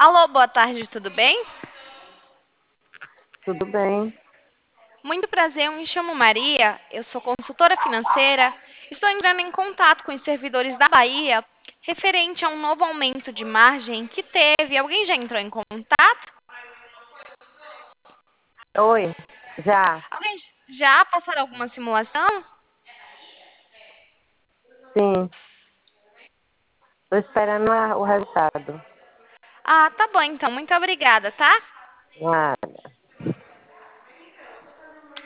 Alô, boa tarde, tudo bem? Tudo bem? Muito prazer, eu me chamo Maria, eu sou consultora financeira. Estou entrando em contato com os servidores da Bahia referente a um novo aumento de margem que teve. Alguém já entrou em contato? Oi, já, Alguém já passaram alguma simulação? sim. Estou esperando o resultado. Ah, tá bom então. Muito obrigada, tá? Ah,